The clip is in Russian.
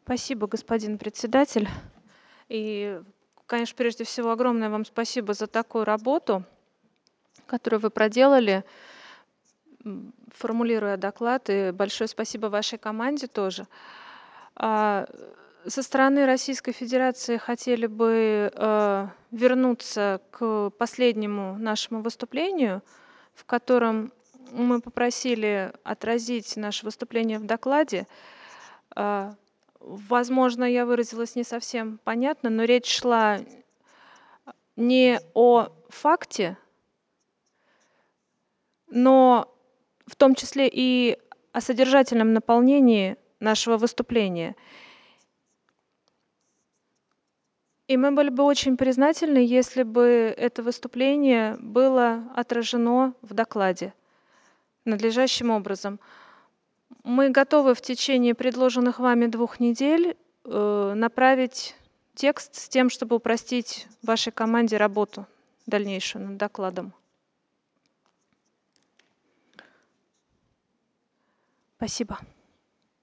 Спасибо, господин председатель. И, конечно, прежде всего, огромное вам спасибо за такую работу, которую вы проделали, формулируя доклад. И большое спасибо вашей команде тоже. А, Со стороны Российской Федерации хотели бы вернуться к последнему нашему выступлению, в котором мы попросили отразить наше выступление в докладе. Возможно, я выразилась не совсем понятно, но речь шла не о факте, но в том числе и о содержательном наполнении нашего выступления. И мы были бы очень признательны, если бы это выступление было отражено в докладе надлежащим образом. Мы готовы в течение предложенных вами 2 недель направить текст с тем, чтобы упростить вашей команде работу дальнейшую над докладом. Спасибо.